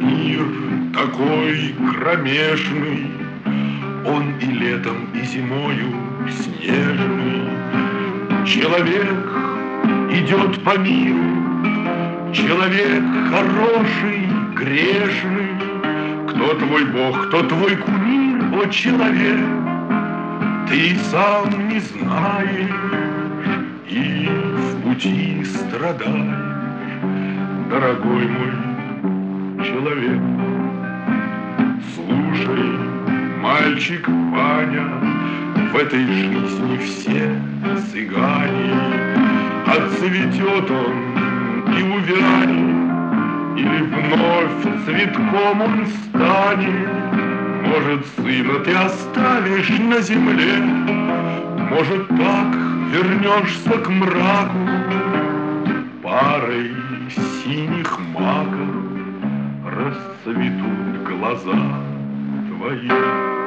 Мир такой кромешный, он и летом, и зимою снежный. Человек идет по миру, человек хороший, грешный. Кто твой Бог, кто твой кумир, о человек, ты сам не знаешь и в пути страдаешь, дорогой мой человек. Слушай, мальчик Ваня, в этой жизни все цыгане. Отцветет он и увянет, или вновь цветком он станет. Может, сына ты оставишь на земле, может, так вернешься к мраку. Парой синих маков расцветут глаза твои.